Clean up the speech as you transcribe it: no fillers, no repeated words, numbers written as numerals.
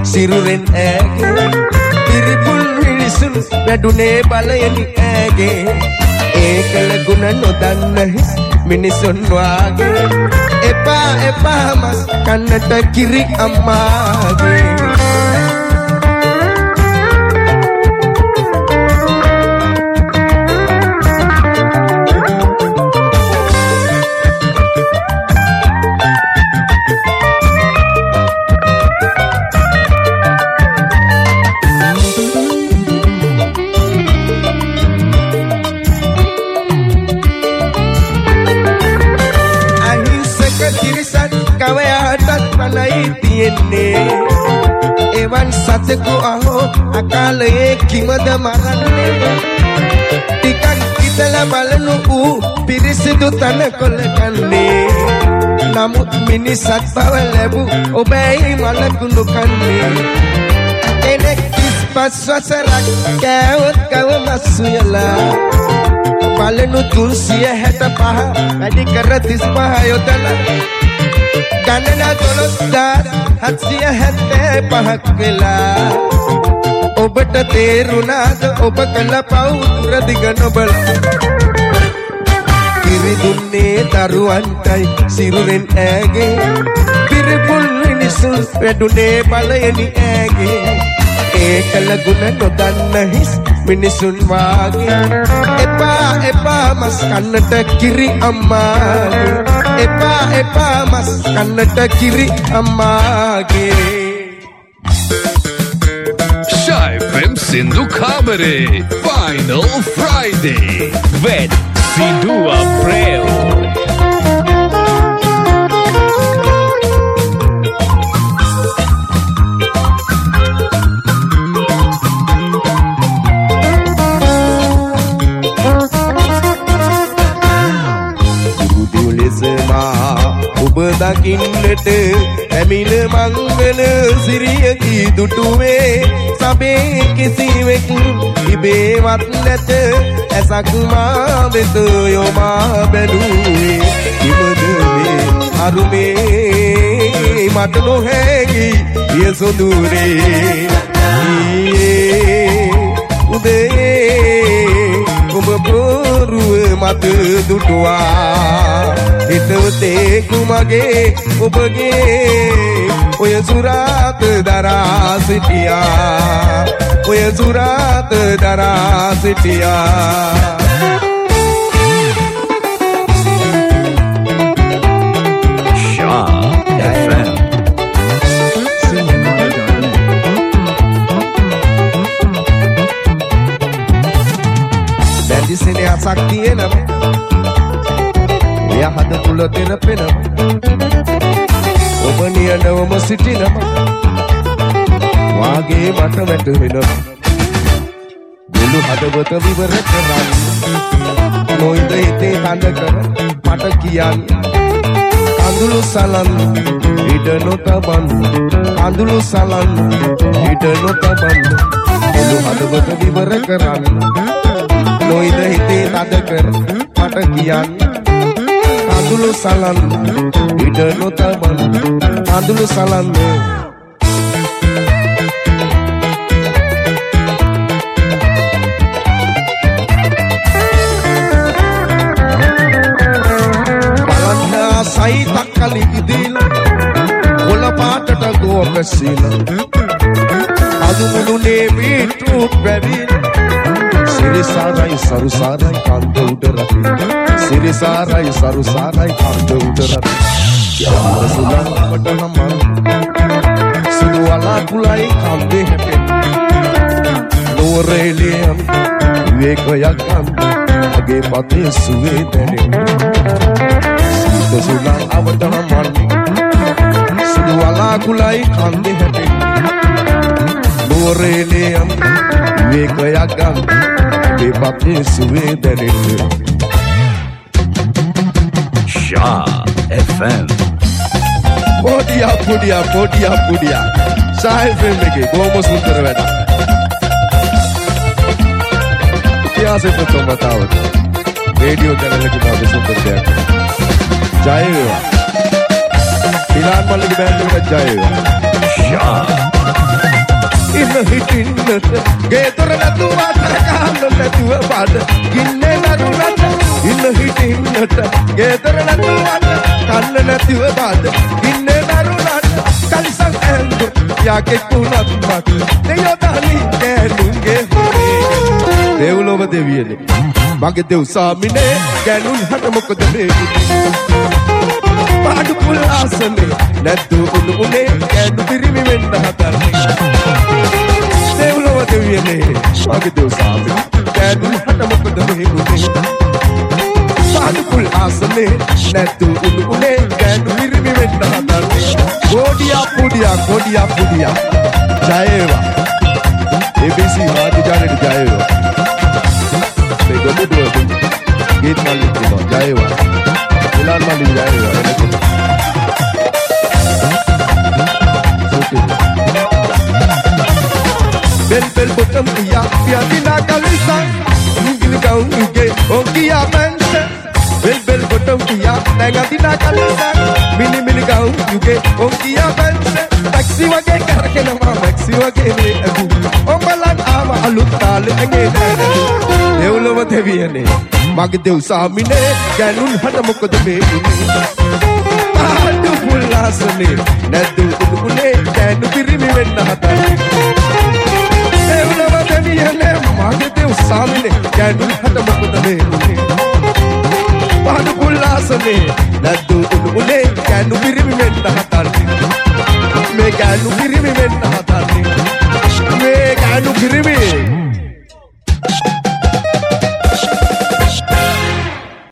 සිරුරෙන් ඈගේ පිරිපුල් මිනිසුන් වැඩුනේ බලයනි ඈගේ ඒකල ගුණ නොදන්න හිස් මිනිසුන් වාගේ එපා එපා මස් කන්නට කිරි අම්මාගේ එවන් සතෙකු අහෝ අකාලයේ කිමද මරන්නේ ටිකක් හිතලා බලනු ඌ පිරිසිදු තනකොළ කන්නේ නමුත් මිනිසත් බව ලැබු ඔබයි මලකුණු කන්නේ කෙනෙක් 35 වසරක් කෑවොත් ගව මස්සුයලා බලනු 365 වැඩි කර 35 යොදලා ගණන 12775ක් වෙලා ඔබට තේරුණාද ඔබ කළ පව් දුර දිග නොබල කිරි දුන්නේ දරුවන්ටයි සිරුරෙන් ඈගේ පිරිපුල් මිනිසුන් වැඩුනේ බලයනි ඈගේ ඒකල ගුණ නොදන්න හිස් මිනිසුන් වාගේ එපා එපා මස් කන්නට කිරි අම්මාගේ එපා එපා මස් කන්නට කිරි අම්මාගේ Shy FM Sindhu Khabare Final Friday with Sindhu Abreu ඔබ දකින්නට ඇමින මංගල සිරියකි දුටුවේ සබේ කිසිවෙක් ඉබේවත් නැත ඇසක් මා වෙත යොමා බැලුවේ කිමද මේ අරුමේ මට නොහැකි පිය සොඳුරේ උදේ ඔබ බොරුව මත දුටුවා හිතවතේ කුමගේ ඔබගේ ඔය සුරාත දරා සිටියා ඔය සුරාත දරා සිටියා දිසනේ අසක් තියෙනම එය හද තුල දෙනපෙනම ඔබ නියනවම සිටිනම වාගේ මට වැටහෙනම මුළු හදවත විවර කරන්න නොයිද හිතේ හඳ කර මට කියන්න කඳුළු සලන්න ඉඩ නොතබන්න කඳුළු සලන්න ඉඩ නොතබන්න මුළු හදවත විවර කරන්න නොයිද හිතේ තද කර මට කියන්න කඳුළු සලන්න ඉඩ නොතබන්න කඳුළු සලන්න බලන්න සයි තක්කලි ඉදිලා කොළ පාටට ගෝපසිලා අදුමුණුනේ බීට්‍රූට් වැවිලා සිරිසාරයි සරුසාරයි කන්ද උඩ රටි සිරිසාරයි සරුසාරයි කන්ද උඩ රටි සුලන් අපට නමන් සුදු වලාකුලයි කන්දේ හැපෙන නෝරේලියම් විවේකයක් ගන්න අගේ පතේ සුවේ දැනෙන සුලන් අපට නමන් සුදු වලාකුලයි කන්දේ හැපෙන නෝරේලියම් විවේකයක් ගන්න Pati suwe denil Shah FM Podia Shah FM leke bohom sundar weda itihas ek to batawo radio channel ki bahut sundar deyak jai weva Ilan Malik band mein jai weva Shah ගේතොර නැතුවට කන්න නැතුව බඩ ගින්නේ නරුණට ඉන්න හිටින්නට ගේතොර නැතුවට කන්න නැතුව බඩ ගින්නේ නරුණට කලිසම් ඇඳු යාගේ කුණත් මත දෙයෝදානි ගෑනුන්ගේ දෙව්ලොව දෙවියනේ මගේ දෙව් සාමිනේ ගෑනුන් හට මොකද මේ පාඩු පුලාසනේ නැද්දු උණු උනේ ගෑනු පිරිමි වෙන්න හදන්නේ දෙව්ලොව දෙවියනේ මගේ දෙව් සාමිනේ ගෑනුන් හට මොකද මේ පාඩු පුලාසනේ නැද්දු උණු උනේ ගෑනු පිරිමි වෙන්න හදන්නේ ගෝඩියා පුඩියා ජයේවා ABC වාදි ජානෙට ජයේවා මේ ගොඩදුව ගීත මල්ලිත් දෙනවා ජයේවා විලාන් මල්ලි ජයේවා Bel bottom pia dina kalisan Ingil gaun uge okia mense Bel bottom pia dina kalisan Mini gaun uge okia mense Taxi wage karkena ma maxi wage ne agu Ombalan ama alut tal enge Devlova deviyane mage dev saamine ganun hata mokada me Paadu pullasane naddu udune ganu pirimi wenna hatane Devlova deviyane mage dev saamine ganun hata mokada me Paadu pullasane naddu udune ganu pirimi wenna hatane Me ganu pirimi wenna hatane Me ganu pirimi